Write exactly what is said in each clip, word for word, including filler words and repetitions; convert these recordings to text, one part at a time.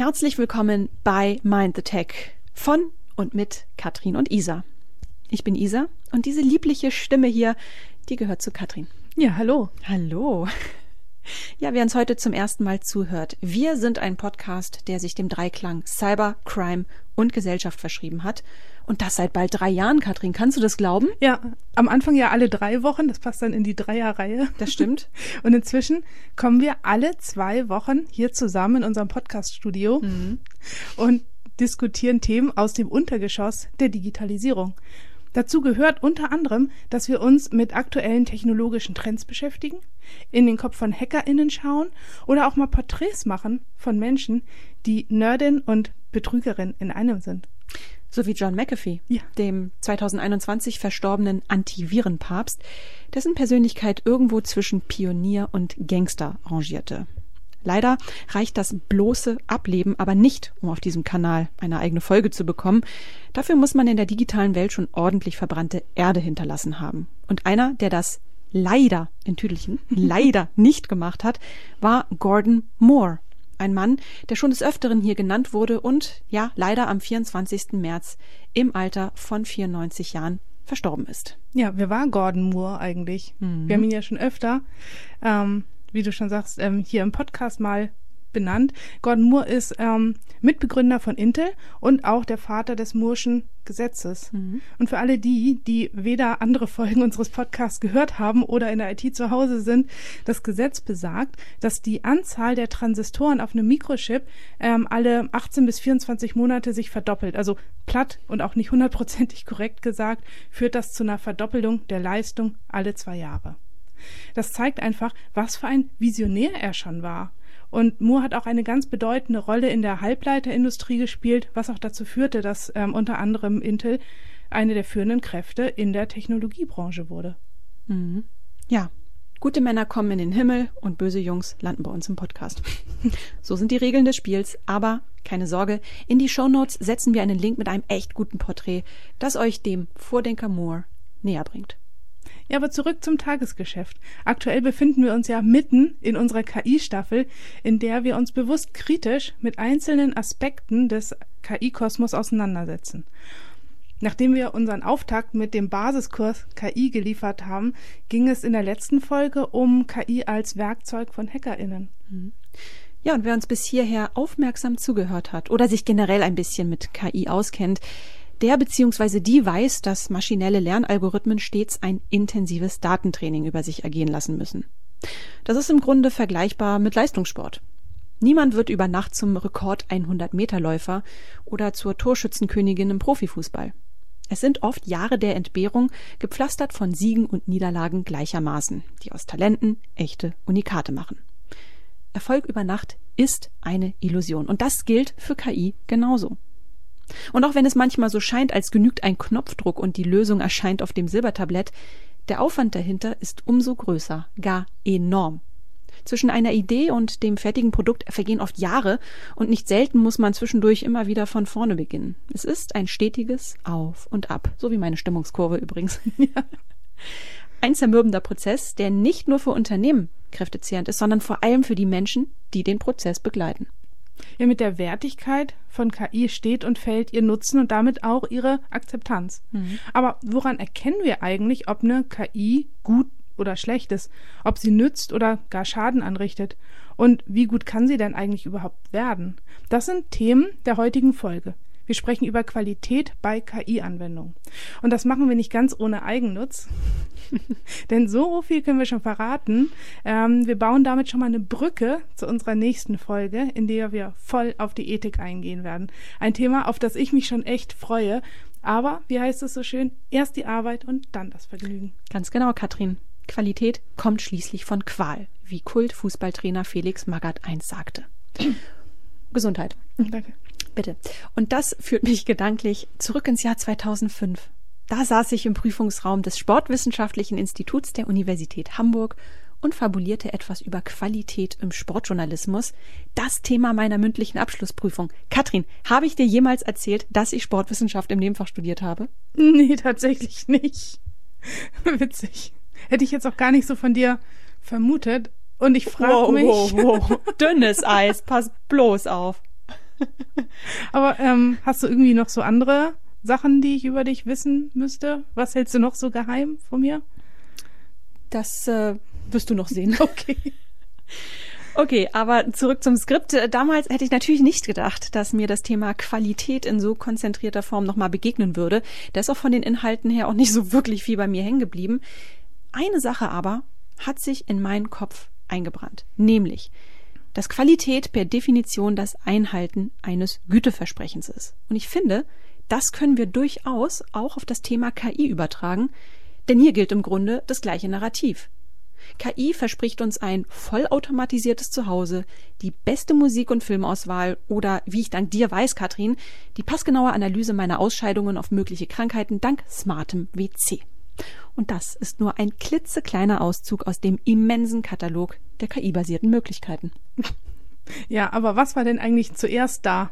Herzlich willkommen bei Mind the Tech von und mit Katrin und Isa. Ich bin Isa und diese liebliche Stimme hier, die gehört zu Katrin. Ja, hallo. Hallo. Ja, wer uns heute zum ersten Mal zuhört. Wir sind ein Podcast, der sich dem Dreiklang Cyber, Crime und Gesellschaft verschrieben hat. Und das seit bald drei Jahren, Katrin. Kannst du das glauben? Ja, am Anfang ja alle drei Wochen. Das passt dann in die Dreierreihe. Das stimmt. Und inzwischen kommen wir alle zwei Wochen hier zusammen in unserem Podcast-Studio mhm. und diskutieren Themen aus dem Untergeschoss der Digitalisierung. Dazu gehört unter anderem, dass wir uns mit aktuellen technologischen Trends beschäftigen, in den Kopf von HackerInnen schauen oder auch mal Porträts machen von Menschen, die Nerdin und Betrügerin in einem sind. So wie John McAfee, ja. dem zwanzig einundzwanzig verstorbenen Antivirenpapst, dessen Persönlichkeit irgendwo zwischen Pionier und Gangster rangierte. Leider reicht das bloße Ableben aber nicht, um auf diesem Kanal eine eigene Folge zu bekommen. Dafür muss man in der digitalen Welt schon ordentlich verbrannte Erde hinterlassen haben. Und einer, der das leider, in Tüdelchen, leider nicht gemacht hat, war Gordon Moore. Ein Mann, der schon des Öfteren hier genannt wurde und, ja, leider am vierundzwanzigsten März im Alter von vierundneunzig Jahren verstorben ist. Ja, wer war Gordon Moore eigentlich? Mhm. Wir haben ihn ja schon öfter, ähm, wie du schon sagst, ähm, hier im Podcast mal benannt. Gordon Moore ist ähm, Mitbegründer von Intel und auch der Vater des Moore'schen Gesetzes. Mhm. Und für alle die, die weder andere Folgen unseres Podcasts gehört haben oder in der I T zu Hause sind, das Gesetz besagt, dass die Anzahl der Transistoren auf einem Mikrochip ähm, alle achtzehn bis vierundzwanzig Monate sich verdoppelt. Also platt und auch nicht hundertprozentig korrekt gesagt, führt das zu einer Verdoppelung der Leistung alle zwei Jahre. Das zeigt einfach, was für ein Visionär er schon war. Und Moore hat auch eine ganz bedeutende Rolle in der Halbleiterindustrie gespielt, was auch dazu führte, dass ähm, unter anderem Intel eine der führenden Kräfte in der Technologiebranche wurde. Mhm. Ja, gute Männer kommen in den Himmel und böse Jungs landen bei uns im Podcast. So sind die Regeln des Spiels, aber keine Sorge, in die Shownotes setzen wir einen Link mit einem echt guten Porträt, das euch dem Vordenker Moore näher bringt. Ja, aber zurück zum Tagesgeschäft. Aktuell befinden wir uns ja mitten in unserer K I-Staffel, in der wir uns bewusst kritisch mit einzelnen Aspekten des K I-Kosmos auseinandersetzen. Nachdem wir unseren Auftakt mit dem Basiskurs K I geliefert haben, ging es in der letzten Folge um K I als Werkzeug von HackerInnen. Ja, und wer uns bis hierher aufmerksam zugehört hat oder sich generell ein bisschen mit K I auskennt, der bzw. die weiß, dass maschinelle Lernalgorithmen stets ein intensives Datentraining über sich ergehen lassen müssen. Das ist im Grunde vergleichbar mit Leistungssport. Niemand wird über Nacht zum Rekord-hundert-Meter-Läufer oder zur Torschützenkönigin im Profifußball. Es sind oft Jahre der Entbehrung, gepflastert von Siegen und Niederlagen gleichermaßen, die aus Talenten echte Unikate machen. Erfolg über Nacht ist eine Illusion und das gilt für K I genauso. Und auch wenn es manchmal so scheint, als genügt ein Knopfdruck und die Lösung erscheint auf dem Silbertablett, der Aufwand dahinter ist umso größer, gar enorm. Zwischen einer Idee und dem fertigen Produkt vergehen oft Jahre und nicht selten muss man zwischendurch immer wieder von vorne beginnen. Es ist ein stetiges Auf und Ab, so wie meine Stimmungskurve übrigens. Ein zermürbender Prozess, der nicht nur für Unternehmen kräftezehrend ist, sondern vor allem für die Menschen, die den Prozess begleiten. Ja, mit der Wertigkeit von K I steht und fällt ihr Nutzen und damit auch ihre Akzeptanz. Mhm. Aber woran erkennen wir eigentlich, ob eine K I gut oder schlecht ist, ob sie nützt oder gar Schaden anrichtet? Und wie gut kann sie denn eigentlich überhaupt werden? Das sind Themen der heutigen Folge. Wir sprechen über Qualität bei K I-Anwendungen. Und das machen wir nicht ganz ohne Eigennutz. Denn so viel können wir schon verraten. Ähm, wir bauen damit schon mal eine Brücke zu unserer nächsten Folge, in der wir voll auf die Ethik eingehen werden. Ein Thema, auf das ich mich schon echt freue. Aber, wie heißt es so schön, erst die Arbeit und dann das Vergnügen. Ganz genau, Katrin. Qualität kommt schließlich von Qual, wie Kult-Fußballtrainer Felix Magath einst sagte. Gesundheit. Danke. Bitte. Und das führt mich gedanklich zurück ins Jahr zweitausendfünf. Da saß ich im Prüfungsraum des Sportwissenschaftlichen Instituts der Universität Hamburg und fabulierte etwas über Qualität im Sportjournalismus. Das Thema meiner mündlichen Abschlussprüfung. Katrin, habe ich dir jemals erzählt, dass ich Sportwissenschaft im Nebenfach studiert habe? Nee, tatsächlich nicht. Witzig. Hätte ich jetzt auch gar nicht so von dir vermutet. Und ich frage wow, mich... Wow, wow. Dünnes Eis, pass bloß auf. Aber ähm, hast du irgendwie noch so andere Sachen, die ich über dich wissen müsste? Was hältst du noch so geheim von mir? Das äh, wirst du noch sehen. Okay. Okay, aber zurück zum Skript. Damals hätte ich natürlich nicht gedacht, dass mir das Thema Qualität in so konzentrierter Form nochmal begegnen würde. Da ist auch von den Inhalten her auch nicht so wirklich viel bei mir hängen geblieben. Eine Sache aber hat sich in meinen Kopf eingebrannt, nämlich, dass Qualität per Definition das Einhalten eines Güteversprechens ist. Und ich finde, das können wir durchaus auch auf das Thema K I übertragen, denn hier gilt im Grunde das gleiche Narrativ. K I verspricht uns ein vollautomatisiertes Zuhause, die beste Musik- und Filmauswahl oder, wie ich dank dir weiß, Katrin, die passgenaue Analyse meiner Ausscheidungen auf mögliche Krankheiten dank smartem W C. Und das ist nur ein klitzekleiner Auszug aus dem immensen Katalog der K I-basierten Möglichkeiten. Ja, aber was war denn eigentlich zuerst da?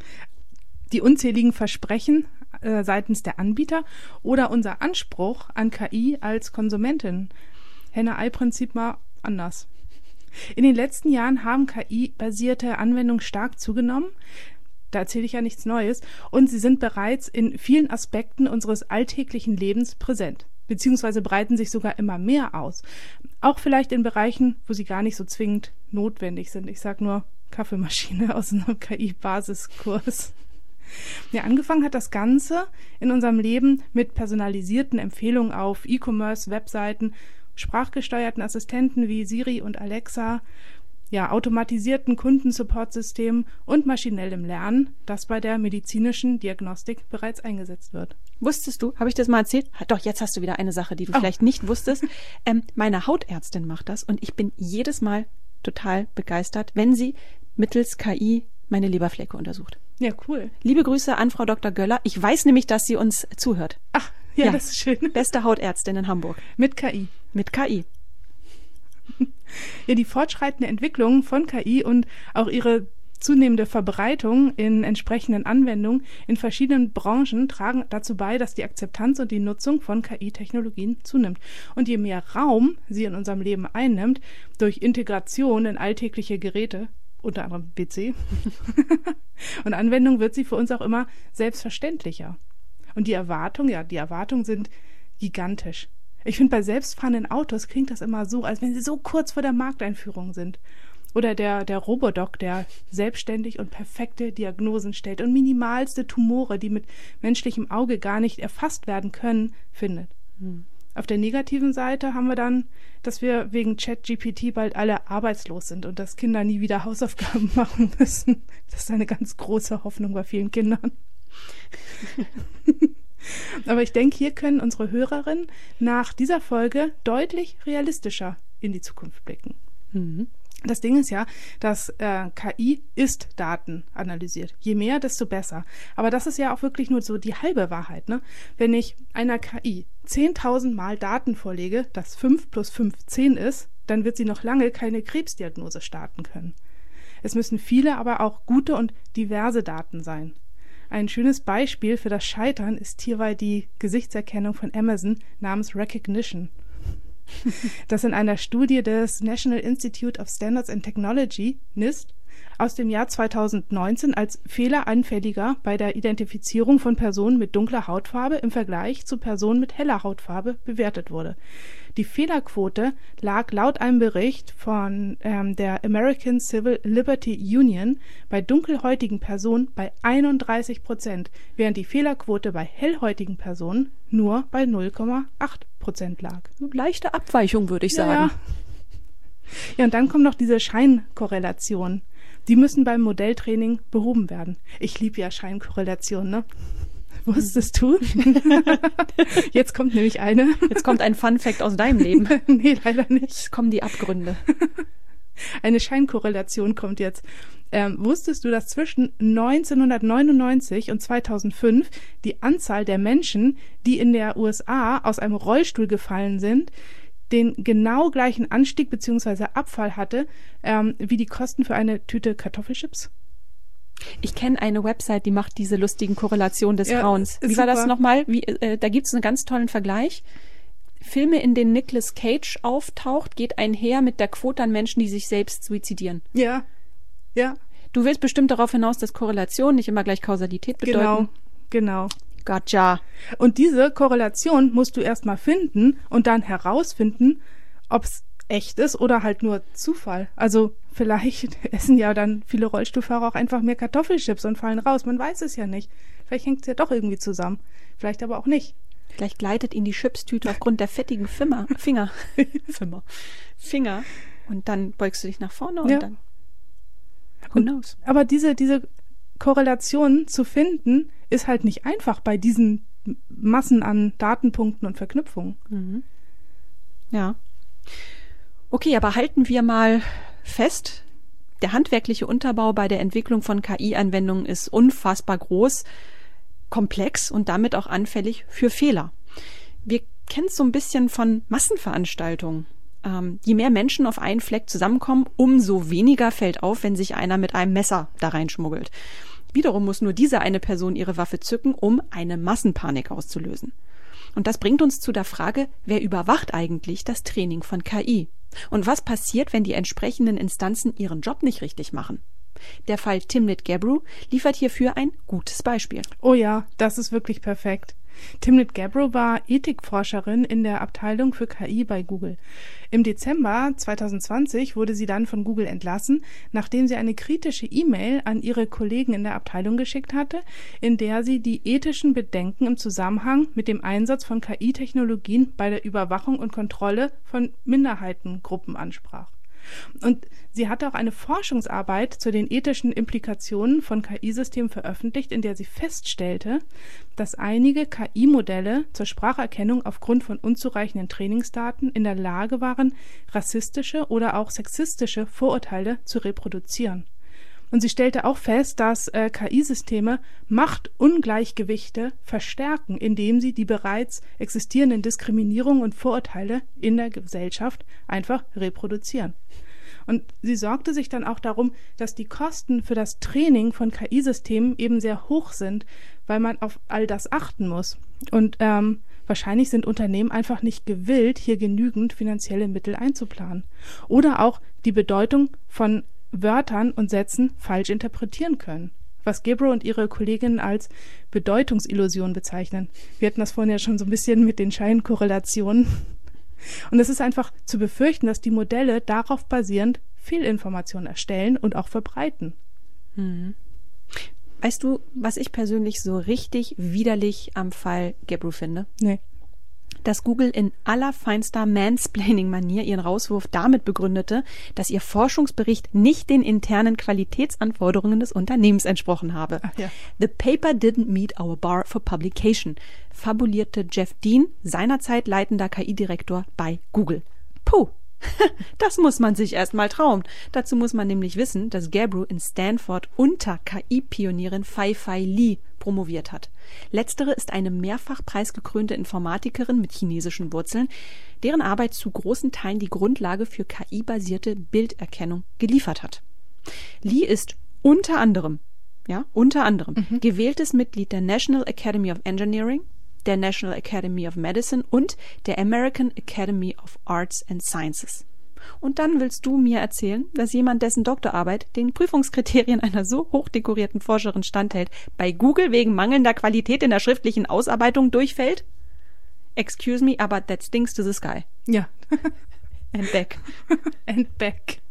Die unzähligen Versprechen äh, seitens der Anbieter oder unser Anspruch an K I als Konsumentin? Henne-Ei-Prinzip mal anders. In den letzten Jahren haben K I-basierte Anwendungen stark zugenommen. Da erzähle ich ja nichts Neues. Und sie sind bereits in vielen Aspekten unseres alltäglichen Lebens präsent. Beziehungsweise breiten sich sogar immer mehr aus. Auch vielleicht in Bereichen, wo sie gar nicht so zwingend notwendig sind. Ich sage nur Kaffeemaschine aus einem K I-Basiskurs. Ja, angefangen hat das Ganze in unserem Leben mit personalisierten Empfehlungen auf E-Commerce, Webseiten, sprachgesteuerten Assistenten wie Siri und Alexa, ja, automatisierten Kundensupportsystemen und maschinellem Lernen, das bei der medizinischen Diagnostik bereits eingesetzt wird. Wusstest du, habe ich das mal erzählt? Doch, jetzt hast du wieder eine Sache, die du oh. vielleicht nicht wusstest. Ähm, meine Hautärztin macht das und ich bin jedes Mal total begeistert, wenn sie mittels K I meine Leberflecke untersucht. Ja, cool. Liebe Grüße an Frau Doktor Göller. Ich weiß nämlich, dass sie uns zuhört. Ach, ja, ja, das ist schön. Beste Hautärztin in Hamburg. Mit K I. Mit K I. Ja, die fortschreitende Entwicklung von K I und auch ihre zunehmende Verbreitung in entsprechenden Anwendungen in verschiedenen Branchen tragen dazu bei, dass die Akzeptanz und die Nutzung von K I-Technologien zunimmt. Und je mehr Raum sie in unserem Leben einnimmt, durch Integration in alltägliche Geräte, unter anderem P C und Anwendung, wird sie für uns auch immer selbstverständlicher. Und die Erwartungen, ja, die Erwartungen sind gigantisch. Ich finde, bei selbstfahrenden Autos klingt das immer so, als wenn sie so kurz vor der Markteinführung sind. Oder der, der Robodoc, der selbstständig und perfekte Diagnosen stellt und minimalste Tumore, die mit menschlichem Auge gar nicht erfasst werden können, findet. Hm. Auf der negativen Seite haben wir dann, dass wir wegen ChatGPT bald alle arbeitslos sind und dass Kinder nie wieder Hausaufgaben machen müssen. Das ist eine ganz große Hoffnung bei vielen Kindern. Aber ich denke, hier können unsere Hörerinnen nach dieser Folge deutlich realistischer in die Zukunft blicken. Mhm. Das Ding ist ja, dass äh, K I Ist-Daten analysiert. Je mehr, desto besser. Aber das ist ja auch wirklich nur so die halbe Wahrheit, ne? Wenn ich einer K I zehntausend Mal Daten vorlege, das fünf plus fünf zehn ist, dann wird sie noch lange keine Krebsdiagnose starten können. Es müssen viele, aber auch gute und diverse Daten sein. Ein schönes Beispiel für das Scheitern ist hierbei die Gesichtserkennung von Amazon namens Recognition. Das in einer Studie des National Institute of Standards and Technology, NIST, aus dem Jahr zweitausendneunzehn als fehleranfälliger bei der Identifizierung von Personen mit dunkler Hautfarbe im Vergleich zu Personen mit heller Hautfarbe bewertet wurde. Die Fehlerquote lag laut einem Bericht von ähm, der American Civil Liberty Union bei dunkelhäutigen Personen bei einunddreißig Prozent, während die Fehlerquote bei hellhäutigen Personen nur bei null Komma acht Prozent lag. Leichte Abweichung, würde ich sagen. Ja, ja, und dann kommt noch diese Scheinkorrelation. Die müssen beim Modelltraining behoben werden. Ich liebe ja Scheinkorrelation, ne? Wusstest du? Jetzt kommt nämlich eine. Jetzt kommt ein Fun-Fact aus deinem Leben. Nee, leider nicht. Jetzt kommen die Abgründe. Eine Scheinkorrelation kommt jetzt. Ähm, wusstest du, dass zwischen neunzehnhundertneunundneunzig und zweitausendfünf die Anzahl der Menschen, die in der U S A aus einem Rollstuhl gefallen sind, den genau gleichen Anstieg bzw. Abfall hatte, ähm, wie die Kosten für eine Tüte Kartoffelchips? Ich kenne eine Website, die macht diese lustigen Korrelationen des Ja, Grauens. Wie ist war das super. nochmal? Wie, äh, da gibt es einen ganz tollen Vergleich. Filme, in denen Nicolas Cage auftaucht, geht einher mit der Quote an Menschen, die sich selbst suizidieren. Ja, ja. Du willst bestimmt darauf hinaus, dass Korrelation nicht immer gleich Kausalität bedeuten. Genau, genau. Gotcha. Und diese Korrelation musst du erstmal finden und dann herausfinden, ob es echt ist oder halt nur Zufall. Also vielleicht essen ja dann viele Rollstuhlfahrer auch einfach mehr Kartoffelchips und fallen raus. Man weiß es ja nicht. Vielleicht hängt es ja doch irgendwie zusammen. Vielleicht aber auch nicht. Vielleicht gleitet ihnen die Chipstüte aufgrund der fettigen Finger, Finger, Finger, Finger und dann beugst du dich nach vorne und ja. dann who knows. Aber diese, diese Korrelation zu finden, ist halt nicht einfach bei diesen Massen an Datenpunkten und Verknüpfungen. Mhm. Ja. Okay, aber halten wir mal fest, der handwerkliche Unterbau bei der Entwicklung von K I-Anwendungen ist unfassbar groß, komplex und damit auch anfällig für Fehler. Wir kennen es so ein bisschen von Massenveranstaltungen. Ähm, je mehr Menschen auf einen Fleck zusammenkommen, umso weniger fällt auf, wenn sich einer mit einem Messer da reinschmuggelt. Wiederum muss nur diese eine Person ihre Waffe zücken, um eine Massenpanik auszulösen. Und das bringt uns zu der Frage, wer überwacht eigentlich das Training von K I? Und was passiert, wenn die entsprechenden Instanzen ihren Job nicht richtig machen? Der Fall Timnit Gebru liefert hierfür ein gutes Beispiel. Oh ja, das ist wirklich perfekt. Timnit Gebru war Ethikforscherin in der Abteilung für K I bei Google. Im Dezember zwanzig zwanzig wurde sie dann von Google entlassen, nachdem sie eine kritische E-Mail an ihre Kollegen in der Abteilung geschickt hatte, in der sie die ethischen Bedenken im Zusammenhang mit dem Einsatz von K I-Technologien bei der Überwachung und Kontrolle von Minderheitengruppen ansprach. Und sie hatte auch eine Forschungsarbeit zu den ethischen Implikationen von K I-Systemen veröffentlicht, in der sie feststellte, dass einige K I-Modelle zur Spracherkennung aufgrund von unzureichenden Trainingsdaten in der Lage waren, rassistische oder auch sexistische Vorurteile zu reproduzieren. Und sie stellte auch fest, dass äh, K I-Systeme Machtungleichgewichte verstärken, indem sie die bereits existierenden Diskriminierungen und Vorurteile in der Gesellschaft einfach reproduzieren. Und sie sorgte sich dann auch darum, dass die Kosten für das Training von K I-Systemen eben sehr hoch sind, weil man auf all das achten muss. Und ähm, wahrscheinlich sind Unternehmen einfach nicht gewillt, hier genügend finanzielle Mittel einzuplanen. Oder auch die Bedeutung von Wörtern und Sätzen falsch interpretieren können, was Gebru und ihre Kolleginnen als Bedeutungsillusion bezeichnen. Wir hatten das vorhin ja schon so ein bisschen mit den Scheinkorrelationen. Und es ist einfach zu befürchten, dass die Modelle darauf basierend Fehlinformationen erstellen und auch verbreiten. Hm. Weißt du, was ich persönlich so richtig widerlich am Fall Gebru finde? Nee. Dass Google in allerfeinster Mansplaining-Manier ihren Rauswurf damit begründete, dass ihr Forschungsbericht nicht den internen Qualitätsanforderungen des Unternehmens entsprochen habe. Ach ja. The paper didn't meet our bar for publication, fabulierte Jeff Dean, seinerzeit leitender K I-Direktor bei Google. Puh, das muss man sich erst mal trauen. Dazu muss man nämlich wissen, dass Gebru in Stanford unter K I-Pionierin Fei-Fei Li promoviert hat. Letztere ist eine mehrfach preisgekrönte Informatikerin mit chinesischen Wurzeln, deren Arbeit zu großen Teilen die Grundlage für K I-basierte Bilderkennung geliefert hat. Li ist unter anderem, ja, unter anderem mhm. gewähltes Mitglied der National Academy of Engineering, der National Academy of Medicine und der American Academy of Arts and Sciences. Und dann willst du mir erzählen, dass jemand, dessen Doktorarbeit den Prüfungskriterien einer so hochdekorierten Forscherin standhält, bei Google wegen mangelnder Qualität in der schriftlichen Ausarbeitung durchfällt? Excuse me, aber that stinks to the sky. Ja. And back. And back.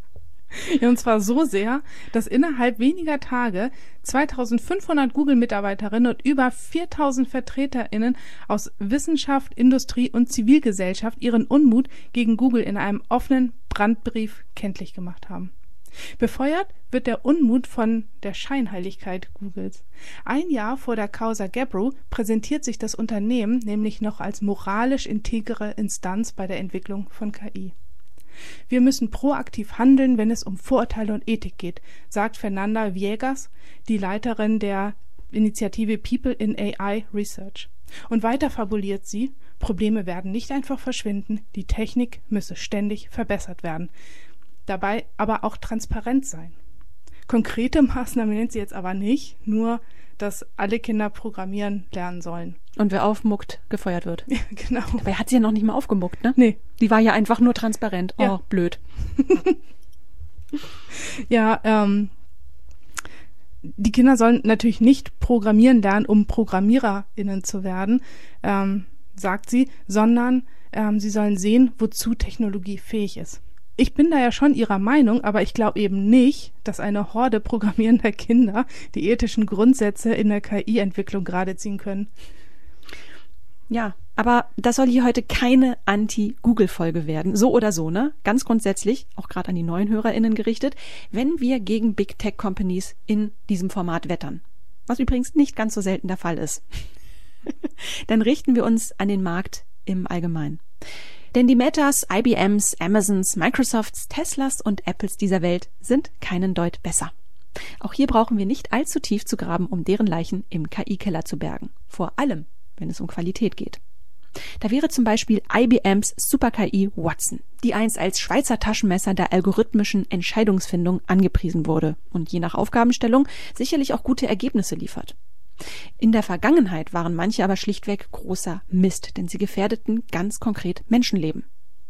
Ja, und zwar so sehr, dass innerhalb weniger Tage zweitausendfünfhundert Google-Mitarbeiterinnen und über viertausend VertreterInnen aus Wissenschaft, Industrie und Zivilgesellschaft ihren Unmut gegen Google in einem offenen Brandbrief kenntlich gemacht haben. Befeuert wird der Unmut von der Scheinheiligkeit Googles. Ein Jahr vor der Causa Gebru präsentiert sich das Unternehmen nämlich noch als moralisch integere Instanz bei der Entwicklung von K I. Wir müssen proaktiv handeln, wenn es um Vorurteile und Ethik geht, sagt Fernanda Viegas, die Leiterin der Initiative People in A I Research. Und weiter fabuliert sie, Probleme werden nicht einfach verschwinden, die Technik müsse ständig verbessert werden. Dabei aber auch transparent sein. Konkrete Maßnahmen nennt sie jetzt aber nicht, nur, dass alle Kinder programmieren lernen sollen. Und wer aufmuckt, gefeuert wird. Ja, genau. Dabei hat sie ja noch nicht mal aufgemuckt, ne? Nee. Die war ja einfach nur transparent. Oh, ja. Blöd. Ja, ähm, die Kinder sollen natürlich nicht programmieren lernen, um ProgrammiererInnen zu werden, ähm, sagt sie, sondern ähm, sie sollen sehen, wozu Technologie fähig ist. Ich bin da ja schon ihrer Meinung, aber ich glaube eben nicht, dass eine Horde programmierender Kinder die ethischen Grundsätze in der K I-Entwicklung gerade ziehen können. Ja, aber das soll hier heute keine Anti-Google-Folge werden. So oder so, ne? Ganz grundsätzlich, auch gerade an die neuen HörerInnen gerichtet, wenn wir gegen Big Tech Companies in diesem Format wettern. Was übrigens nicht ganz so selten der Fall ist. Dann richten wir uns an den Markt im Allgemeinen. Denn die Metas, I B Ms, Amazons, Microsofts, Teslas und Apples dieser Welt sind keinen Deut besser. Auch hier brauchen wir nicht allzu tief zu graben, um deren Leichen im K I-Keller zu bergen. Vor allem, wenn es um Qualität geht. Da wäre zum Beispiel I B Ms Super-K I Watson, die einst als Schweizer Taschenmesser der algorithmischen Entscheidungsfindung angepriesen wurde und je nach Aufgabenstellung sicherlich auch gute Ergebnisse liefert. In der Vergangenheit waren manche aber schlichtweg großer Mist, denn sie gefährdeten ganz konkret Menschenleben.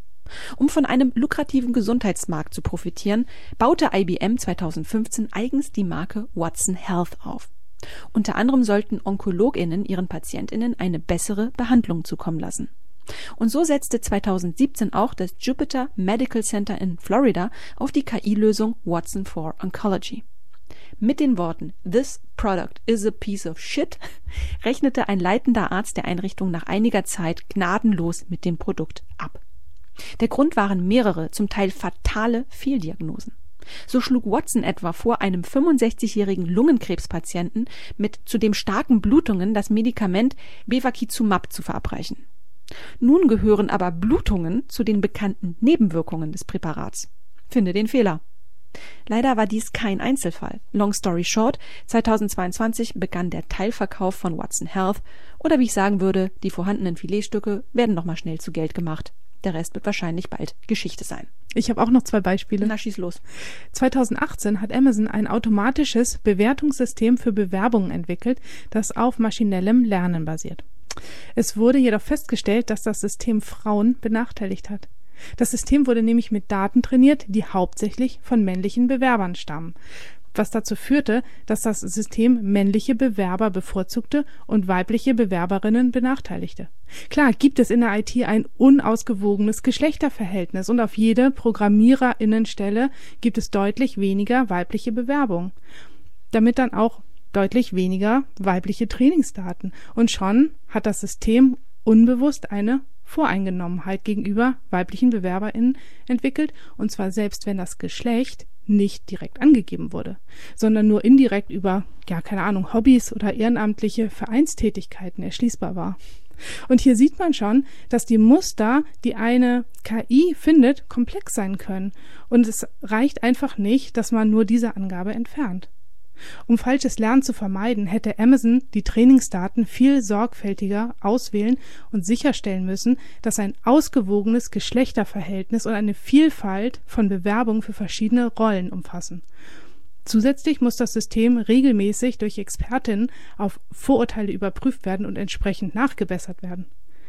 Um von einem lukrativen Gesundheitsmarkt zu profitieren, baute I B M zweitausendfünfzehn eigens die Marke Watson Health auf. Unter anderem sollten OnkologInnen ihren PatientInnen eine bessere Behandlung zukommen lassen. Und so setzte zweitausendsiebzehn auch das Jupiter Medical Center in Florida auf die K I-Lösung Watson for Oncology. Mit den Worten "This product is a piece of shit" rechnete ein leitender Arzt der Einrichtung nach einiger Zeit gnadenlos mit dem Produkt ab. Der Grund waren mehrere, zum Teil fatale Fehldiagnosen. So schlug Watson etwa vor, einem fünfundsechzigjährigen Lungenkrebspatienten mit zudem starken Blutungen das Medikament Bevacizumab zu verabreichen. Nun gehören aber Blutungen zu den bekannten Nebenwirkungen des Präparats. Finde den Fehler. Leider war dies kein Einzelfall. Long story short, zweitausendzweiundzwanzig begann der Teilverkauf von Watson Health oder wie ich sagen würde, die vorhandenen Filetstücke werden nochmal schnell zu Geld gemacht. Der Rest wird wahrscheinlich bald Geschichte sein. Ich habe auch noch zwei Beispiele. Na, schieß los. zweitausendachtzehn hat Amazon ein automatisches Bewertungssystem für Bewerbungen entwickelt, das auf maschinellem Lernen basiert. Es wurde jedoch festgestellt, dass das System Frauen benachteiligt hat. Das System wurde nämlich mit Daten trainiert, die hauptsächlich von männlichen Bewerbern stammen, was dazu führte, dass das System männliche Bewerber bevorzugte und weibliche Bewerberinnen benachteiligte. Klar gibt es in der I T ein unausgewogenes Geschlechterverhältnis und auf jede ProgrammiererInnenstelle gibt es deutlich weniger weibliche Bewerbungen. Damit dann auch deutlich weniger weibliche Trainingsdaten. Und schon hat das System unbewusst eine Voreingenommenheit gegenüber weiblichen BewerberInnen entwickelt, und zwar selbst wenn das Geschlecht nicht direkt angegeben wurde, sondern nur indirekt über, ja, keine Ahnung, Hobbys oder ehrenamtliche Vereinstätigkeiten erschließbar war. Und hier sieht man schon, dass die Muster, die eine K I findet, komplex sein können. Und es reicht einfach nicht, dass man nur diese Angabe entfernt. Um falsches Lernen zu vermeiden, hätte Amazon die Trainingsdaten viel sorgfältiger auswählen und sicherstellen müssen, dass ein ausgewogenes Geschlechterverhältnis und eine Vielfalt von Bewerbungen für verschiedene Rollen umfassen. Zusätzlich muss das System regelmäßig durch Expertinnen auf Vorurteile überprüft werden und entsprechend nachgebessert werden.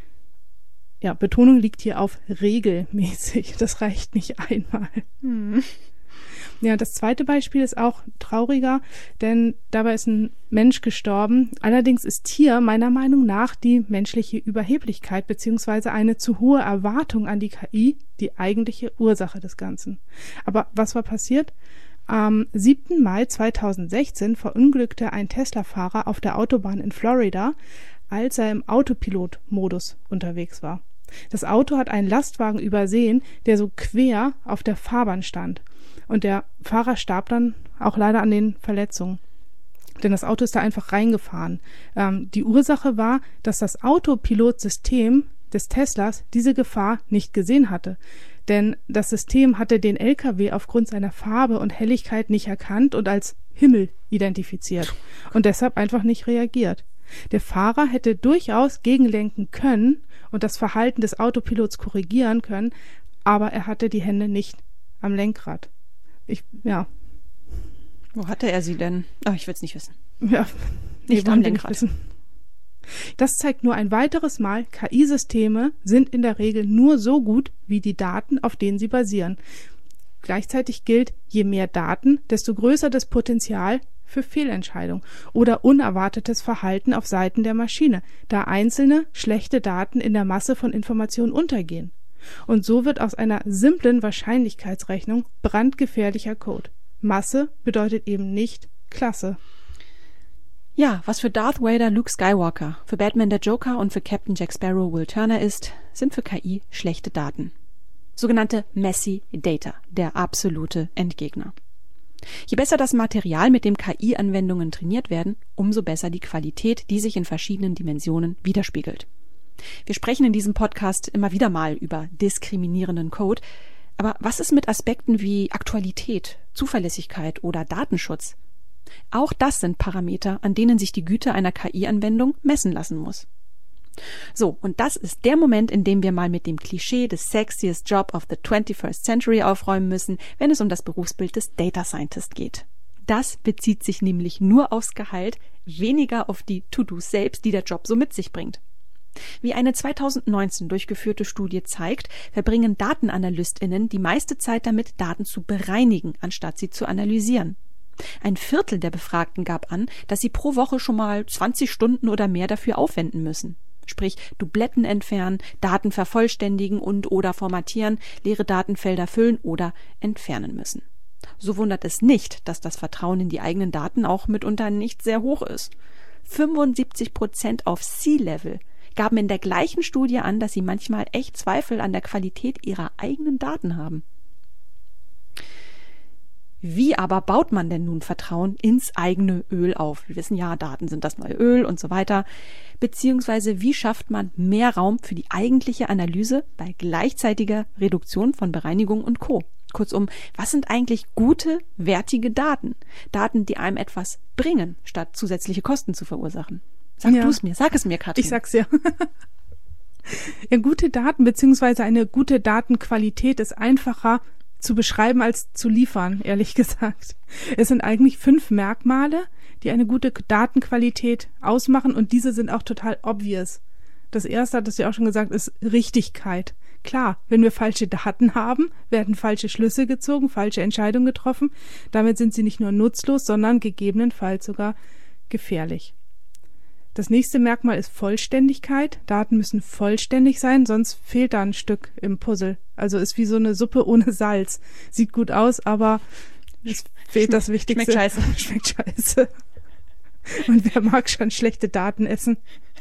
Ja, Betonung liegt hier auf regelmäßig. Das reicht nicht einmal. Hm. Ja, das zweite Beispiel ist auch trauriger, denn dabei ist ein Mensch gestorben. Allerdings ist hier meiner Meinung nach die menschliche Überheblichkeit bzw. eine zu hohe Erwartung an die K I die eigentliche Ursache des Ganzen. Aber was war passiert? Am siebten Mai zweitausendsechzehn verunglückte ein Tesla-Fahrer auf der Autobahn in Florida, als er im Autopilot-Modus unterwegs war. Das Auto hat einen Lastwagen übersehen, der so quer auf der Fahrbahn stand. Und der Fahrer starb dann auch leider an den Verletzungen. Denn das Auto ist da einfach reingefahren. Ähm, die Ursache war, dass das Autopilotsystem des Teslas diese Gefahr nicht gesehen hatte. Denn das System hatte den L K W aufgrund seiner Farbe und Helligkeit nicht erkannt und als Himmel identifiziert und deshalb einfach nicht reagiert. Der Fahrer hätte durchaus gegenlenken können und das Verhalten des Autopilots korrigieren können, aber er hatte die Hände nicht am Lenkrad. Ich, ja. Wo hatte er sie denn? Ach, ich will es nicht wissen. Ja, nicht am Lenkrad. Nicht wissen. Das zeigt nur ein weiteres Mal, K I-Systeme sind in der Regel nur so gut wie die Daten, auf denen sie basieren. Gleichzeitig gilt, je mehr Daten, desto größer das Potenzial für Fehlentscheidungen oder unerwartetes Verhalten auf Seiten der Maschine, da einzelne schlechte Daten in der Masse von Informationen untergehen. Und so wird aus einer simplen Wahrscheinlichkeitsrechnung brandgefährlicher Code. Masse bedeutet eben nicht Klasse. Ja, was für Darth Vader Luke Skywalker, für Batman der Joker und für Captain Jack Sparrow Will Turner ist, sind für K I schlechte Daten. Sogenannte Messy Data, der absolute Endgegner. Je besser das Material, mit dem K I-Anwendungen trainiert werden, umso besser die Qualität, die sich in verschiedenen Dimensionen widerspiegelt. Wir sprechen in diesem Podcast immer wieder mal über diskriminierenden Code, aber was ist mit Aspekten wie Aktualität, Zuverlässigkeit oder Datenschutz? Auch das sind Parameter, an denen sich die Güte einer K I-Anwendung messen lassen muss. So, und das ist der Moment, in dem wir mal mit dem Klischee des sexiest Job of the twenty-first century aufräumen müssen, wenn es um das Berufsbild des Data Scientist geht. Das bezieht sich nämlich nur aufs Gehalt, weniger auf die To-Dos selbst, die der Job so mit sich bringt. Wie eine zweitausendneunzehn durchgeführte Studie zeigt, verbringen DatenanalystInnen die meiste Zeit damit, Daten zu bereinigen, anstatt sie zu analysieren. Ein Viertel der Befragten gab an, dass sie pro Woche schon mal zwanzig Stunden oder mehr dafür aufwenden müssen. Sprich, Dubletten entfernen, Daten vervollständigen und oder formatieren, leere Datenfelder füllen oder entfernen müssen. So wundert es nicht, dass das Vertrauen in die eigenen Daten auch mitunter nicht sehr hoch ist. fünfundsiebzig Prozent auf C-Level gaben in der gleichen Studie an, dass sie manchmal echt Zweifel an der Qualität ihrer eigenen Daten haben. Wie aber baut man denn nun Vertrauen ins eigene Öl auf? Wir wissen ja, Daten sind das neue Öl und so weiter. Beziehungsweise wie schafft man mehr Raum für die eigentliche Analyse bei gleichzeitiger Reduktion von Bereinigung und Co.? Kurzum, was sind eigentlich gute, wertige Daten? Daten, die einem etwas bringen, statt zusätzliche Kosten zu verursachen. Sag Ja. du es mir, sag es mir, Katrin. Ich sag's ja. Ja, gute Daten beziehungsweise eine gute Datenqualität ist einfacher zu beschreiben als zu liefern, ehrlich gesagt. Es sind eigentlich fünf Merkmale, die eine gute Datenqualität ausmachen und diese sind auch total obvious. Das erste, hat es ja auch schon gesagt, ist Richtigkeit. Klar, wenn wir falsche Daten haben, werden falsche Schlüsse gezogen, falsche Entscheidungen getroffen. Damit sind sie nicht nur nutzlos, sondern gegebenenfalls sogar gefährlich. Das nächste Merkmal ist Vollständigkeit. Daten müssen vollständig sein, sonst fehlt da ein Stück im Puzzle. Also ist wie so eine Suppe ohne Salz. Sieht gut aus, aber es fehlt das Wichtigste. Schmeckt scheiße. Schmeckt scheiße. Und wer mag schon schlechte Daten essen?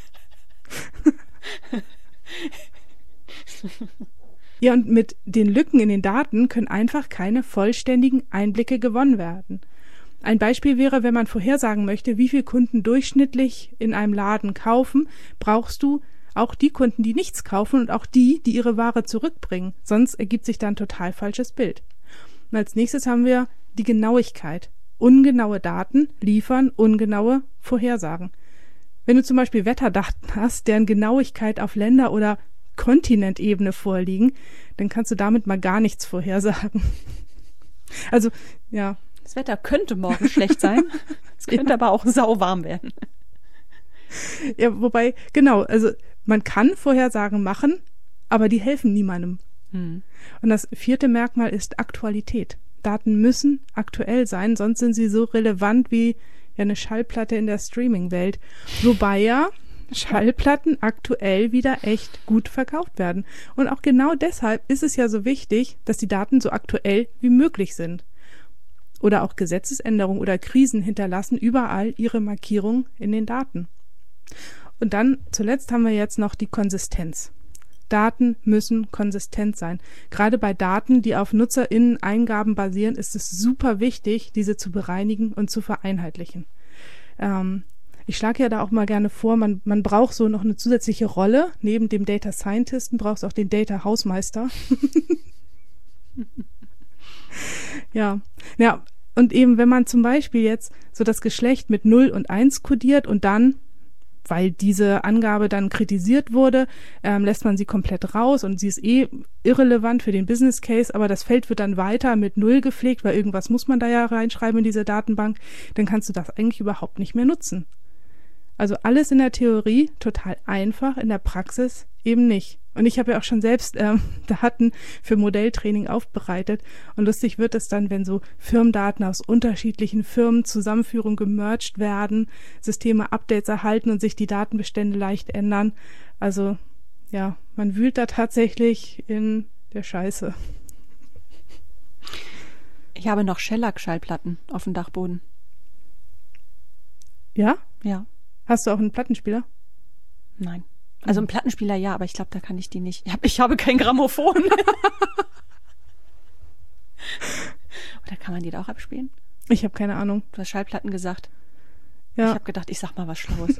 Ja, und mit den Lücken in den Daten können einfach keine vollständigen Einblicke gewonnen werden. Ein Beispiel wäre, wenn man vorhersagen möchte, wie viele Kunden durchschnittlich in einem Laden kaufen, brauchst du auch die Kunden, die nichts kaufen und auch die, die ihre Ware zurückbringen. Sonst ergibt sich da ein total falsches Bild. Und als nächstes haben wir die Genauigkeit. Ungenaue Daten liefern ungenaue Vorhersagen. Wenn du zum Beispiel Wetterdaten hast, deren Genauigkeit auf Länder- oder Kontinentebene vorliegen, dann kannst du damit mal gar nichts vorhersagen. Also, ja. Das Wetter könnte morgen schlecht sein. Es könnte ja. aber auch sauwarm werden. Ja, wobei, genau, also man kann Vorhersagen machen, aber die helfen niemandem. Hm. Und das vierte Merkmal ist Aktualität. Daten müssen aktuell sein, sonst sind sie so relevant wie ja eine Schallplatte in der Streaming-Welt. Wobei ja Schallplatten aktuell wieder echt gut verkauft werden. Und auch genau deshalb ist es ja so wichtig, dass die Daten so aktuell wie möglich sind. Oder auch Gesetzesänderungen oder Krisen hinterlassen überall ihre Markierung in den Daten. Und dann zuletzt haben wir jetzt noch die Konsistenz. Daten müssen konsistent sein. Gerade bei Daten, die auf NutzerInnen-Eingaben basieren, ist es super wichtig, diese zu bereinigen und zu vereinheitlichen. Ähm, ich schlage ja da auch mal gerne vor, man, man braucht so noch eine zusätzliche Rolle. Neben dem Data Scientisten braucht es auch den Data Hausmeister. Ja, ja, und eben wenn man zum Beispiel jetzt so das Geschlecht mit null und eins kodiert und dann, weil diese Angabe dann kritisiert wurde, ähm, lässt man sie komplett raus und sie ist eh irrelevant für den Business Case, aber das Feld wird dann weiter mit null gepflegt, weil irgendwas muss man da ja reinschreiben in diese Datenbank, dann kannst du das eigentlich überhaupt nicht mehr nutzen. Also alles in der Theorie total einfach, in der Praxis eben nicht. Und ich habe ja auch schon selbst ähm, Daten für Modelltraining aufbereitet. Und lustig wird es dann, wenn so Firmendaten aus unterschiedlichen Firmen Zusammenführung gemerged werden, Systeme Updates erhalten und sich die Datenbestände leicht ändern. Also ja, man wühlt da tatsächlich in der Scheiße. Ich habe noch Shellac-Schallplatten auf dem Dachboden. Ja? Ja. Hast du auch einen Plattenspieler? Nein. Also ein Plattenspieler ja, aber ich glaube, da kann ich die nicht. Ich, hab, ich habe kein Grammophon. Oder kann man die da auch abspielen? Ich habe keine Ahnung. Du hast Schallplatten gesagt. Ja. Ich habe gedacht, ich sag mal was Schlaues.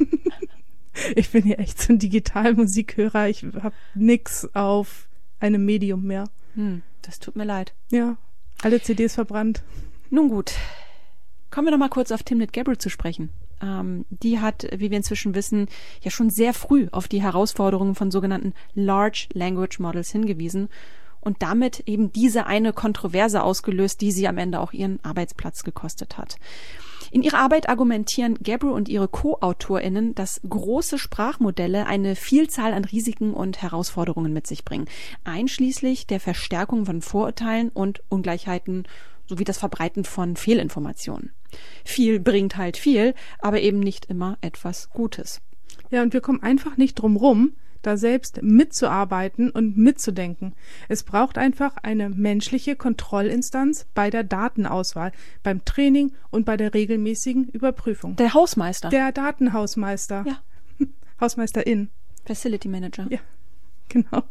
Ich bin ja echt so ein Digitalmusikhörer. Ich habe nix auf einem Medium mehr. Hm, das tut mir leid. Ja, alle C Ds verbrannt. Nun gut. Kommen wir noch mal kurz auf Timnit Gebru zu sprechen. Ähm, die hat, wie wir inzwischen wissen, ja schon sehr früh auf die Herausforderungen von sogenannten Large Language Models hingewiesen und damit eben diese eine Kontroverse ausgelöst, die sie am Ende auch ihren Arbeitsplatz gekostet hat. In ihrer Arbeit argumentieren Gebru und ihre Co-AutorInnen, dass große Sprachmodelle eine Vielzahl an Risiken und Herausforderungen mit sich bringen, einschließlich der Verstärkung von Vorurteilen und Ungleichheiten sowie das Verbreiten von Fehlinformationen. Viel bringt halt viel, aber eben nicht immer etwas Gutes. Ja, und wir kommen einfach nicht drum rum, da selbst mitzuarbeiten und mitzudenken. Es braucht einfach eine menschliche Kontrollinstanz bei der Datenauswahl, beim Training und bei der regelmäßigen Überprüfung. Der Hausmeister. Der Datenhausmeister. Ja. Hausmeisterin. Facility Manager. Ja, genau.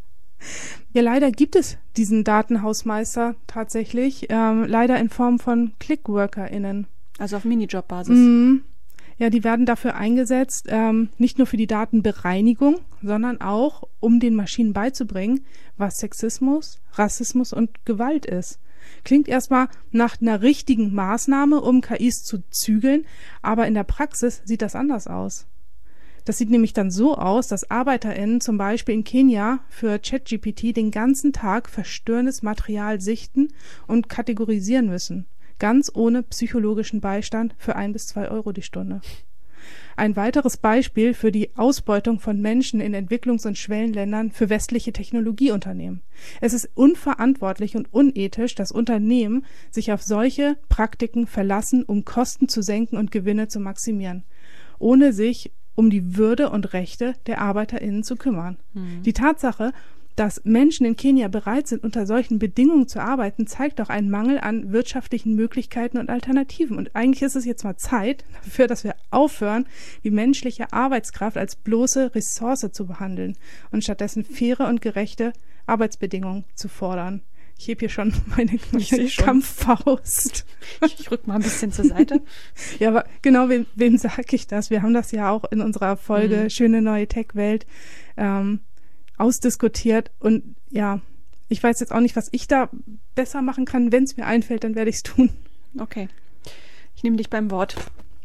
Ja, leider gibt es diesen Datenhausmeister tatsächlich, ähm, leider in Form von ClickWorkerInnen. Also auf Minijob-Basis. Mm, ja, die werden dafür eingesetzt, ähm, nicht nur für die Datenbereinigung, sondern auch, um den Maschinen beizubringen, was Sexismus, Rassismus und Gewalt ist. Klingt erstmal nach einer richtigen Maßnahme, um K Is zu zügeln, aber in der Praxis sieht das anders aus. Das sieht nämlich dann so aus, dass ArbeiterInnen zum Beispiel in Kenia für ChatGPT den ganzen Tag verstörendes Material sichten und kategorisieren müssen. Ganz ohne psychologischen Beistand für ein bis zwei Euro die Stunde. Ein weiteres Beispiel für die Ausbeutung von Menschen in Entwicklungs- und Schwellenländern für westliche Technologieunternehmen. Es ist unverantwortlich und unethisch, dass Unternehmen sich auf solche Praktiken verlassen, um Kosten zu senken und Gewinne zu maximieren, ohne sich um die Würde und Rechte der ArbeiterInnen zu kümmern. Mhm. Die Tatsache, dass Menschen in Kenia bereit sind, unter solchen Bedingungen zu arbeiten, zeigt doch einen Mangel an wirtschaftlichen Möglichkeiten und Alternativen. Und eigentlich ist es jetzt mal Zeit dafür, dass wir aufhören, die menschliche Arbeitskraft als bloße Ressource zu behandeln und stattdessen faire und gerechte Arbeitsbedingungen zu fordern. Ich heb hier schon meine, meine Kampffaust. Ich, ich rück mal ein bisschen zur Seite. Ja, aber genau, wem, wem sage ich das? Wir haben das ja auch in unserer Folge mhm. Schöne neue Tech-Welt ähm, ausdiskutiert. Und ja, ich weiß jetzt auch nicht, was ich da besser machen kann. Wenn es mir einfällt, dann werde ich es tun. Okay. Ich nehme dich beim Wort.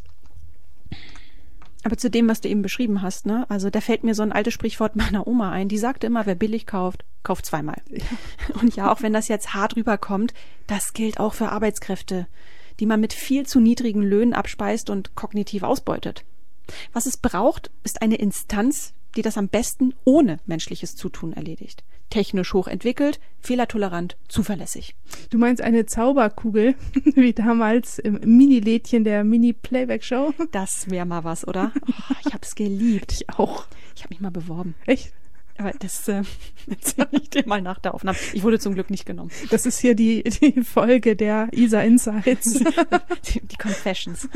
Aber zu dem, was du eben beschrieben hast, ne? Also da fällt mir so ein altes Sprichwort meiner Oma ein. Die sagte immer, wer billig kauft, kauft zweimal. Ja. Und ja, auch wenn das jetzt hart rüberkommt, das gilt auch für Arbeitskräfte, die man mit viel zu niedrigen Löhnen abspeist und kognitiv ausbeutet. Was es braucht, ist eine Instanz, die das am besten ohne menschliches Zutun erledigt. Technisch hochentwickelt, fehlertolerant, zuverlässig. Du meinst eine Zauberkugel, wie damals im Mini-Lädchen der Mini-Playback-Show? Das wäre mal was, oder? Oh, ich habe es geliebt. Ich auch. Ich habe mich mal beworben. Echt? Aber das äh, erzähle ich dir mal nach der Aufnahme. Ich wurde zum Glück nicht genommen. Das ist hier die, die Folge der I S A Insights. die, die Confessions.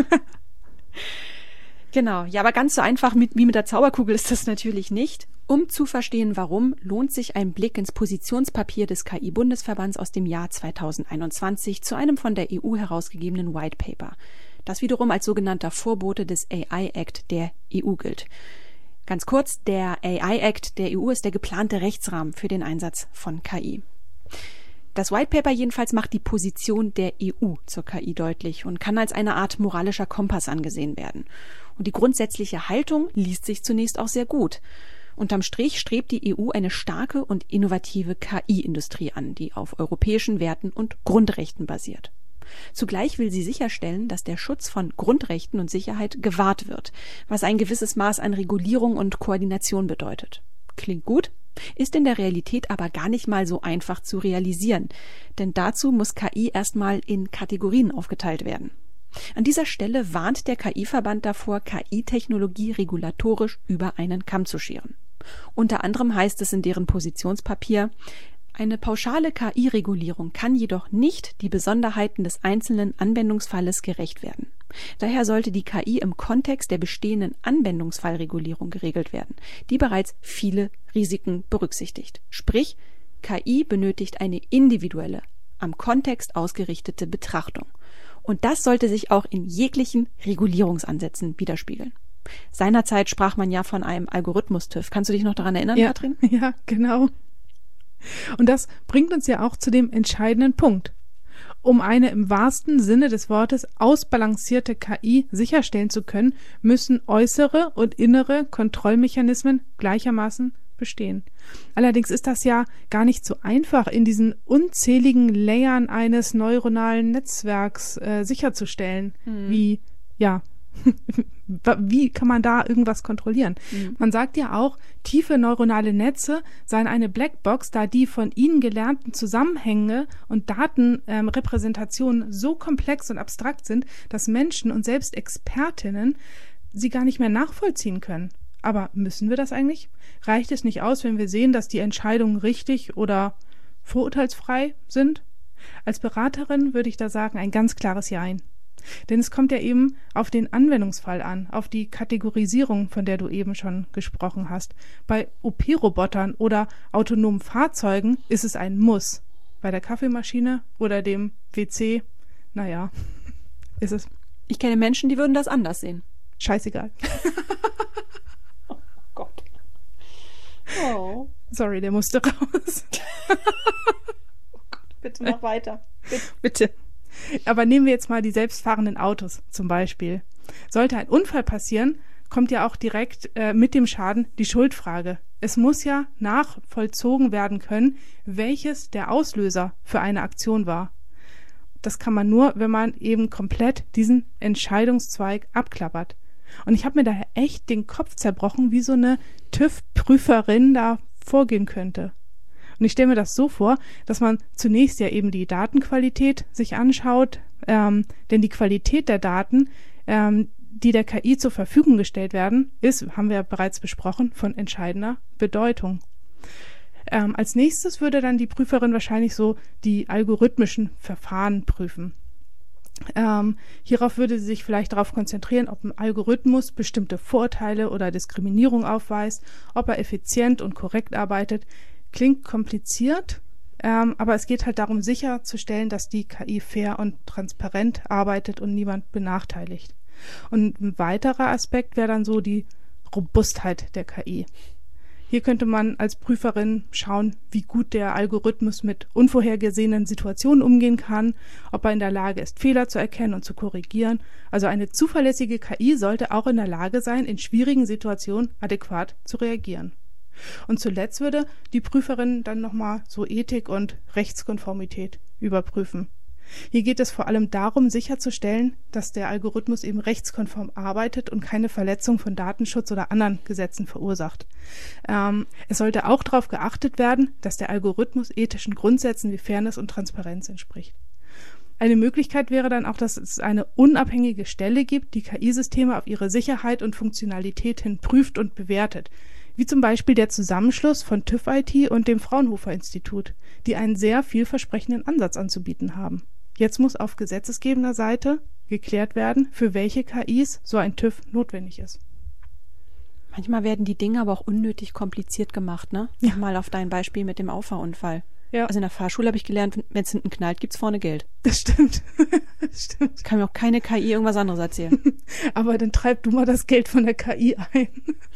Genau, ja, aber ganz so einfach mit, wie mit der Zauberkugel ist das natürlich nicht. Um zu verstehen, warum, lohnt sich ein Blick ins Positionspapier des K I-Bundesverbands aus dem Jahr zweitausendeinundzwanzig zu einem von der E U herausgegebenen White Paper, das wiederum als sogenannter Vorbote des A I Act der E U gilt. Ganz kurz, der A I Act der E U ist der geplante Rechtsrahmen für den Einsatz von K I. Das White Paper jedenfalls macht die Position der E U zur K I deutlich und kann als eine Art moralischer Kompass angesehen werden. Und die grundsätzliche Haltung liest sich zunächst auch sehr gut. Unterm Strich strebt die E U eine starke und innovative K I-Industrie an, die auf europäischen Werten und Grundrechten basiert. Zugleich will sie sicherstellen, dass der Schutz von Grundrechten und Sicherheit gewahrt wird, was ein gewisses Maß an Regulierung und Koordination bedeutet. Klingt gut? Ist in der Realität aber gar nicht mal so einfach zu realisieren, denn dazu muss K I erstmal in Kategorien aufgeteilt werden. An dieser Stelle warnt der K I-Verband davor, K I-Technologie regulatorisch über einen Kamm zu scheren. Unter anderem heißt es in deren Positionspapier: Eine pauschale K I-Regulierung kann jedoch nicht die Besonderheiten des einzelnen Anwendungsfalles gerecht werden. Daher sollte die K I im Kontext der bestehenden Anwendungsfallregulierung geregelt werden, die bereits viele Risiken berücksichtigt. Sprich, K I benötigt eine individuelle, am Kontext ausgerichtete Betrachtung. Und das sollte sich auch in jeglichen Regulierungsansätzen widerspiegeln. Seinerzeit sprach man ja von einem Algorithmus-TÜV. Kannst du dich noch daran erinnern, ja, Katrin? Ja, genau. Und das bringt uns ja auch zu dem entscheidenden Punkt. Um eine im wahrsten Sinne des Wortes ausbalancierte K I sicherstellen zu können, müssen äußere und innere Kontrollmechanismen gleichermaßen bestehen. Allerdings ist das ja gar nicht so einfach, in diesen unzähligen Layern eines neuronalen Netzwerks äh, sicherzustellen, hm. wie, ja, wie kann man da irgendwas kontrollieren? Mhm. Man sagt ja auch, tiefe neuronale Netze seien eine Blackbox, da die von ihnen gelernten Zusammenhänge und Datenrepräsentationen ähm, so komplex und abstrakt sind, dass Menschen und selbst Expertinnen sie gar nicht mehr nachvollziehen können. Aber müssen wir das eigentlich? Reicht es nicht aus, wenn wir sehen, dass die Entscheidungen richtig oder vorurteilsfrei sind? Als Beraterin würde ich da sagen, ein ganz klares Jein. Denn es kommt ja eben auf den Anwendungsfall an, auf die Kategorisierung, von der du eben schon gesprochen hast. Bei O P-Robotern oder autonomen Fahrzeugen ist es ein Muss. Bei der Kaffeemaschine oder dem W C, naja, ist es. Ich kenne Menschen, die würden das anders sehen. Scheißegal. Oh Gott. Oh. Sorry, der musste raus. Oh Gott, bitte mach weiter. Bitte. Bitte. Aber nehmen wir jetzt mal die selbstfahrenden Autos zum Beispiel. Sollte ein Unfall passieren, kommt ja auch direkt äh, mit dem Schaden die Schuldfrage. Es muss ja nachvollzogen werden können, welches der Auslöser für eine Aktion war. Das kann man nur, wenn man eben komplett diesen Entscheidungszweig abklappert. Und ich habe mir daher echt den Kopf zerbrochen, wie so eine TÜV-Prüferin da vorgehen könnte. Und ich stelle mir das so vor, dass man zunächst ja eben die Datenqualität sich anschaut, ähm, denn die Qualität der Daten, ähm, die der K I zur Verfügung gestellt werden, ist, haben wir ja bereits besprochen, von entscheidender Bedeutung. Ähm, als nächstes würde dann die Prüferin wahrscheinlich so die algorithmischen Verfahren prüfen. Ähm, hierauf würde sie sich vielleicht darauf konzentrieren, ob ein Algorithmus bestimmte Vorteile oder Diskriminierung aufweist, ob er effizient und korrekt arbeitet. Klingt kompliziert, ähm, aber es geht halt darum, sicherzustellen, dass die K I fair und transparent arbeitet und niemand benachteiligt. Und ein weiterer Aspekt wäre dann so die Robustheit der K I. Hier könnte man als Prüferin schauen, wie gut der Algorithmus mit unvorhergesehenen Situationen umgehen kann, ob er in der Lage ist, Fehler zu erkennen und zu korrigieren. Also eine zuverlässige K I sollte auch in der Lage sein, in schwierigen Situationen adäquat zu reagieren. Und zuletzt würde die Prüferin dann nochmal so Ethik und Rechtskonformität überprüfen. Hier geht es vor allem darum, sicherzustellen, dass der Algorithmus eben rechtskonform arbeitet und keine Verletzung von Datenschutz oder anderen Gesetzen verursacht. Ähm, es sollte auch darauf geachtet werden, dass der Algorithmus ethischen Grundsätzen wie Fairness und Transparenz entspricht. Eine Möglichkeit wäre dann auch, dass es eine unabhängige Stelle gibt, die K I-Systeme auf ihre Sicherheit und Funktionalität hin prüft und bewertet. Wie zum Beispiel der Zusammenschluss von TÜV I T und dem Fraunhofer-Institut, die einen sehr vielversprechenden Ansatz anzubieten haben. Jetzt muss auf gesetzesgebender Seite geklärt werden, für welche K Is so ein TÜV notwendig ist. Manchmal werden die Dinge aber auch unnötig kompliziert gemacht, ne? Ja. Mal auf dein Beispiel mit dem Auffahrunfall. Ja. Also in der Fahrschule habe ich gelernt, wenn es hinten knallt, gibt's vorne Geld. Das stimmt. Das stimmt. Kann mir auch keine K I irgendwas anderes erzählen. Aber dann treib du mal das Geld von der K I ein.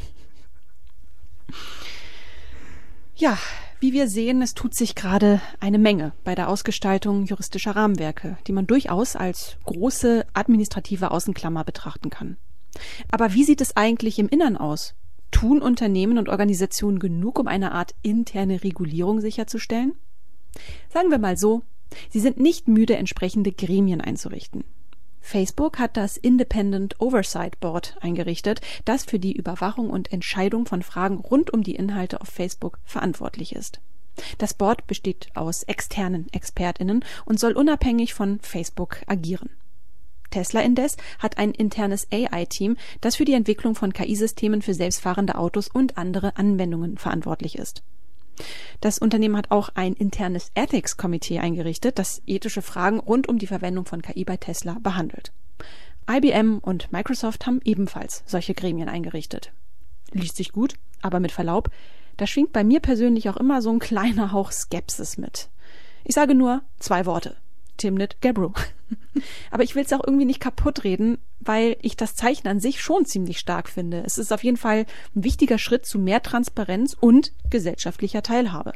Ja, wie wir sehen, es tut sich gerade eine Menge bei der Ausgestaltung juristischer Rahmenwerke, die man durchaus als große administrative Außenklammer betrachten kann. Aber wie sieht es eigentlich im Innern aus? Tun Unternehmen und Organisationen genug, um eine Art interne Regulierung sicherzustellen? Sagen wir mal so, sie sind nicht müde, entsprechende Gremien einzurichten. Facebook hat das Independent Oversight Board eingerichtet, das für die Überwachung und Entscheidung von Fragen rund um die Inhalte auf Facebook verantwortlich ist. Das Board besteht aus externen ExpertInnen und soll unabhängig von Facebook agieren. Tesla indes hat ein internes A I-Team, das für die Entwicklung von K I-Systemen für selbstfahrende Autos und andere Anwendungen verantwortlich ist. Das Unternehmen hat auch ein internes Ethics-Komitee eingerichtet, das ethische Fragen rund um die Verwendung von K I bei Tesla behandelt. I B M und Microsoft haben ebenfalls solche Gremien eingerichtet. Liest sich gut, aber mit Verlaub, da schwingt bei mir persönlich auch immer so ein kleiner Hauch Skepsis mit. Ich sage nur zwei Worte. Timnit Gebru. Aber ich will es auch irgendwie nicht kaputt reden, weil ich das Zeichen an sich schon ziemlich stark finde. Es ist auf jeden Fall ein wichtiger Schritt zu mehr Transparenz und gesellschaftlicher Teilhabe.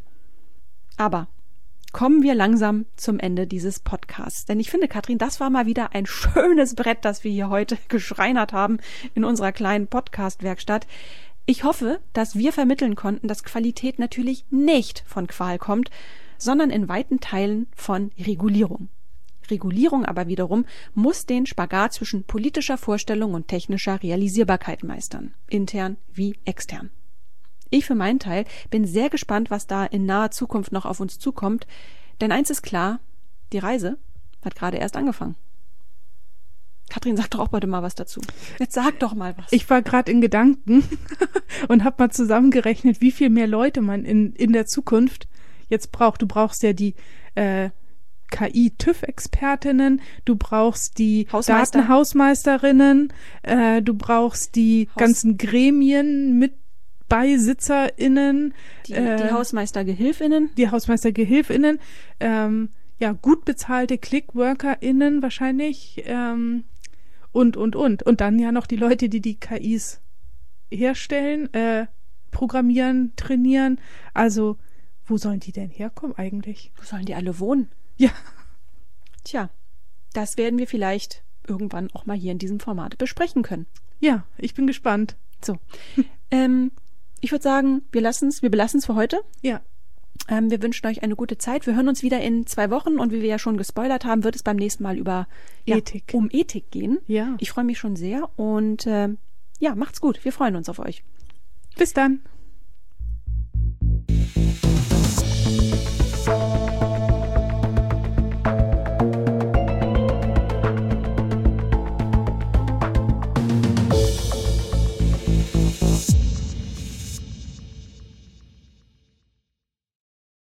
Aber kommen wir langsam zum Ende dieses Podcasts. Denn ich finde, Katrin, das war mal wieder ein schönes Brett, das wir hier heute geschreinert haben in unserer kleinen Podcast-Werkstatt. Ich hoffe, dass wir vermitteln konnten, dass Qualität natürlich nicht von Qual kommt, sondern in weiten Teilen von Regulierung. Regulierung aber wiederum muss den Spagat zwischen politischer Vorstellung und technischer Realisierbarkeit meistern, intern wie extern. Ich für meinen Teil bin sehr gespannt, was da in naher Zukunft noch auf uns zukommt, denn eins ist klar, die Reise hat gerade erst angefangen. Katrin, sag doch auch bitte mal was dazu. Jetzt sag doch mal was. Ich war gerade in Gedanken und habe mal zusammengerechnet, wie viel mehr Leute man in, in der Zukunft jetzt braucht. Du brauchst ja die äh, K I-TÜV-Expertinnen, du brauchst die Hausmeister. Datenhausmeisterinnen, äh, du brauchst die Haus- ganzen Gremien mit BeisitzerInnen, die, äh, die Hausmeistergehilfinnen, die Hausmeistergehilfinnen, ähm, ja, gut bezahlte ClickworkerInnen wahrscheinlich, ähm, und, und, und. Und dann ja noch die Leute, die die K Is herstellen, äh, programmieren, trainieren. Also, wo sollen die denn herkommen eigentlich? Wo sollen die alle wohnen? Ja. Tja, das werden wir vielleicht irgendwann auch mal hier in diesem Format besprechen können. Ja, ich bin gespannt. So. ähm, ich würde sagen, wir lassen's, wir belassen es für heute. Ja. Ähm, wir wünschen euch eine gute Zeit. Wir hören uns wieder in zwei Wochen und wie wir ja schon gespoilert haben, wird es beim nächsten Mal über ja, Ethik. um Ethik gehen. Ja. Ich freue mich schon sehr und äh, ja, macht's gut. Wir freuen uns auf euch. Bis dann.